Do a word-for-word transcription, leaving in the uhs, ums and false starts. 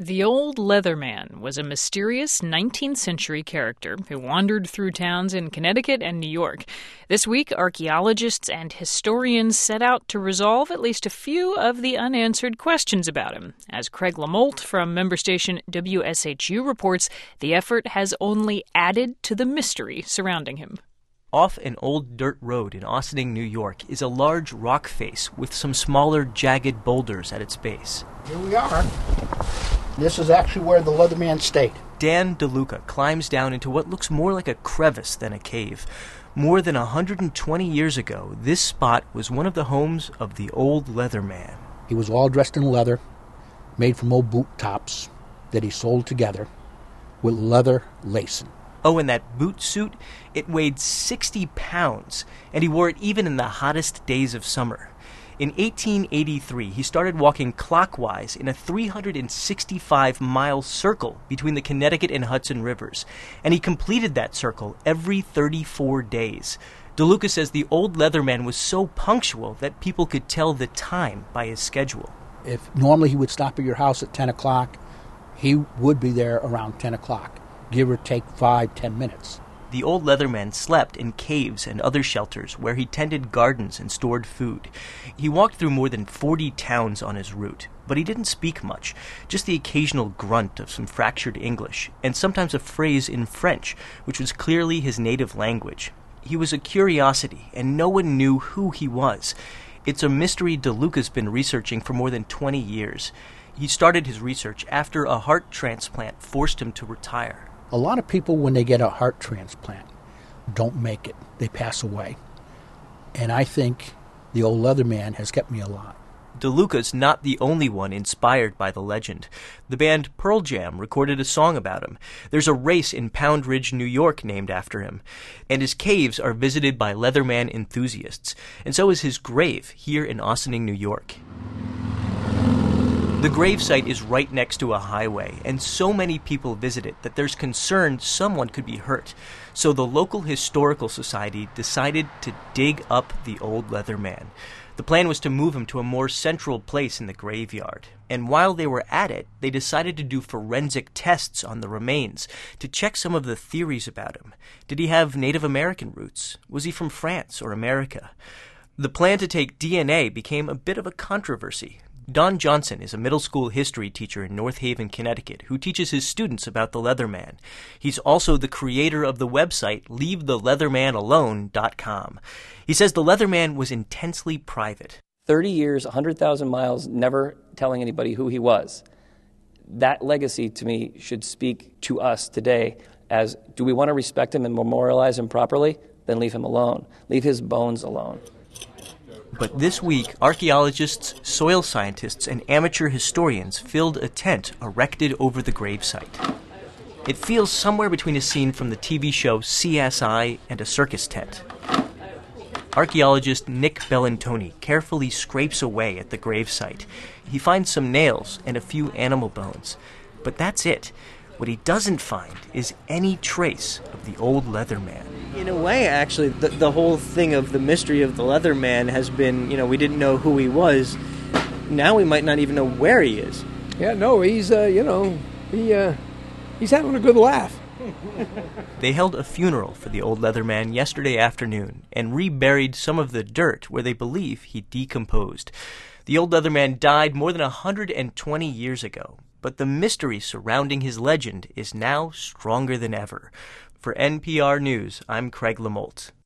The Old Leatherman was a mysterious nineteenth century character who wandered through towns in Connecticut and New York. This week, archaeologists and historians set out to resolve at least a few of the unanswered questions about him. As Craig LaMolt from member station W S H U reports, the effort has only added to the mystery surrounding him. Off an old dirt road in Ossining, New York, is a large rock face with some smaller, jagged boulders at its base. Here we are. This is actually where the Leatherman stayed. Dan DeLuca climbs down into what looks more like a crevice than a cave. More than one hundred twenty years ago, this spot was one of the homes of the Old Leatherman. He was all dressed in leather, made from old boot tops that he sold together with leather lacing. Oh, and that boot suit, it weighed sixty pounds, and he wore it even in the hottest days of summer. In eighteen eighty-three, he started walking clockwise in a three hundred sixty-five mile circle between the Connecticut and Hudson rivers, and he completed that circle every thirty-four days. DeLuca says the Old Leatherman was so punctual that people could tell the time by his schedule. If normally he would stop at your house at ten o'clock, he would be there around ten o'clock, give or take five, ten minutes. The Old Leatherman slept in caves and other shelters where he tended gardens and stored food. He walked through more than forty towns on his route, but he didn't speak much, just the occasional grunt of some fractured English, and sometimes a phrase in French, which was clearly his native language. He was a curiosity, and no one knew who he was. It's a mystery DeLuca's been researching for more than twenty years. He started his research after a heart transplant forced him to retire. A lot of people, when they get a heart transplant, don't make it. They pass away. And I think the Old Leatherman has kept me alive. DeLuca's not the only one inspired by the legend. The band Pearl Jam recorded a song about him. There's a race in Pound Ridge, New York named after him. And his caves are visited by Leatherman enthusiasts. And so is his grave here in Ossining, New York. The gravesite is right next to a highway, and so many people visit it that there's concern someone could be hurt. So the local historical society decided to dig up the Old Leatherman. The plan was to move him to a more central place in the graveyard. And while they were at it, they decided to do forensic tests on the remains to check some of the theories about him. Did he have Native American roots? Was he from France or America? The plan to take D N A became a bit of a controversy. Don Johnson is a middle school history teacher in North Haven, Connecticut, who teaches his students about the Leatherman. He's also the creator of the website leave the leatherman alone dot com. He says the Leatherman was intensely private. thirty years, one hundred thousand miles, never telling anybody who he was. That legacy, to me, should speak to us today as, do we want to respect him and memorialize him properly? Then leave him alone. Leave his bones alone. But this week, archaeologists, soil scientists, and amateur historians filled a tent erected over the gravesite. It feels somewhere between a scene from the T V show C S I and a circus tent. Archaeologist Nick Bellantoni carefully scrapes away at the gravesite. He finds some nails and a few animal bones. But that's it. What he doesn't find is any trace of the Old Leatherman. In a way, actually, the, the whole thing of the mystery of the Leatherman has been, you know, we didn't know who he was. Now we might not even know where he is. Yeah, no, he's, uh, you know, he, uh, he's having a good laugh. They held a funeral for the Old Leatherman yesterday afternoon and reburied some of the dirt where they believe he decomposed. The Old Leatherman died more than one hundred twenty years ago, but the mystery surrounding his legend is now stronger than ever. For N P R News, I'm Craig LaMolt.